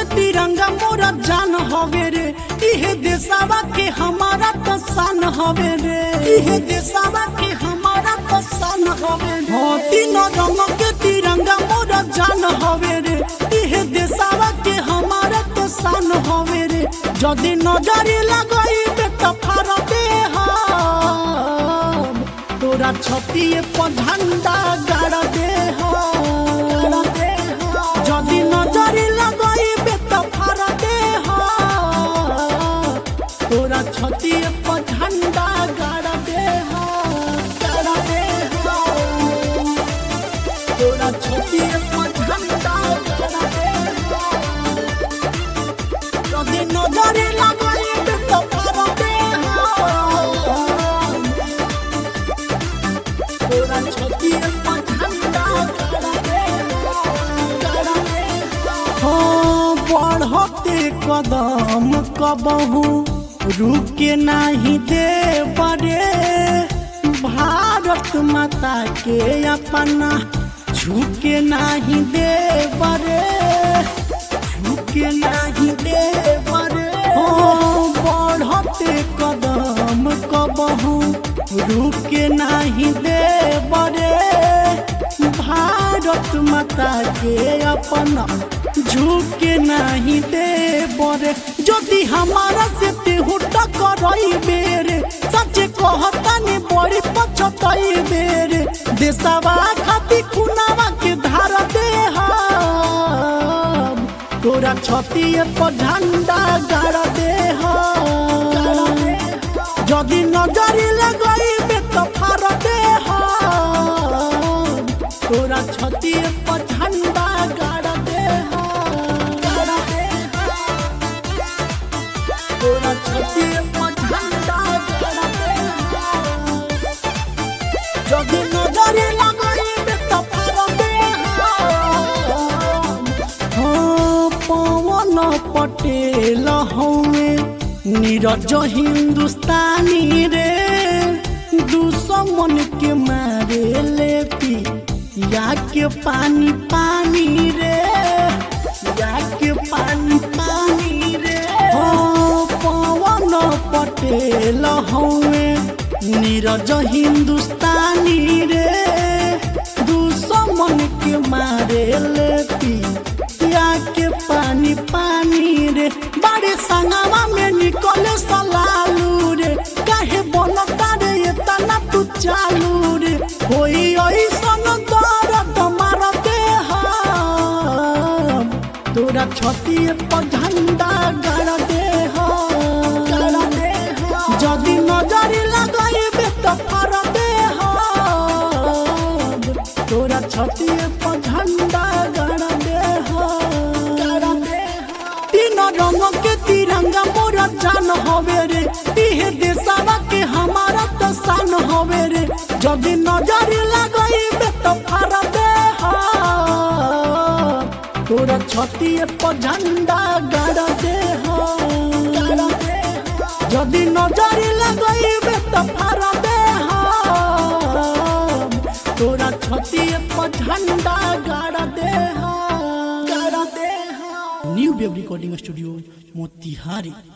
तिरंगा मोरा जान हवे रे, इहे देशवा के हमारा तो शान हवे रे, इहे देशवा के हमारा तो शान हवे रे। हो तीनों रंग के तिरंगा मोरा जान हवे रे, इहे देशवा के हमारा तो शान हवे रे। जदि नजरी लगाइबे तो फाड़ दे हम, तोरा छतिए पर झंडा गाड़ दे हम। जदि नजरी लगाइबे तो फाड़ दे हम, तोरा छतिए पर झंडा गाड़ दे हम, गाड़ दे हम। तोरा छतिए पर झंडा गाड़ दे हम। जदि नजरी लगाइबे तो फाड़ दे हम, तोरा छतिए पर झंडा गाड़ दे हम। बढ़ते कदम कबहू रुके नहीं दे बरे, भारत माता के अपना झुके नहीं दे बरे, झुके नहीं दे बरे। बढ़ते कदम कबहू रुके नहीं दे बरे, भारत माता के अपना झुके नहीं दे बरे। जदि हमारा से तेहू टकराइबे रे, सच कहता ने बड़ी पछताइबे रे। देशवा खातिर खुनावा के धार दे हम, तोरा छतिए पर झंडा गाड़ दे हम। जदि नजरी लगाइबे तो फाड़ दे हम, तोरा छतिए पर झंडा गाड़ दे हम, गाड़ दे हम। तोरा छतिए पर झंडा गाड़ दे हम। जदि नजरी लगाइबे तो फाड़ दे हम। पवन पटेल हवे नीरज हिंदुस्तानी रे, दुश्मन के मारे ले पी या के पानी पानी रे, या के पानी पानी रे। पवन पटेल हवे नीरज हिंदुस्तानी रे, दुश्मन के मारे ले पी या के पानी पानी रे। बड़े संगवा में निकले सलालू रे, काहे बनता रे इतना तू चालू रे। कोई ऐसन दर्द मार दे हम, तोरा छतिए पर झंडा गाड़ दे हम, गाड़ दे हम। जदि नजरी लगाइबे तो फाड़ दे हम, तोरा छतिए पर झंडा गाड़ दे हम, गाड़ दे हम। तीनों रंग के तिरंगा मोरा जान हवे रे, इहे देशवा के हमारा तो शान हवे रे। जदि नजरी लगाइबे तो फाड़ दे हम, तोरा छतिए पर झंडा गाड़ दे हम, गाड़ दे हम। जदि नजरी लगाइबे तो फाड़ दे हम, तोरा छतिए पर झंडा गाड़ दे हम, गाड़ दे हम। New web recording studio Motihari.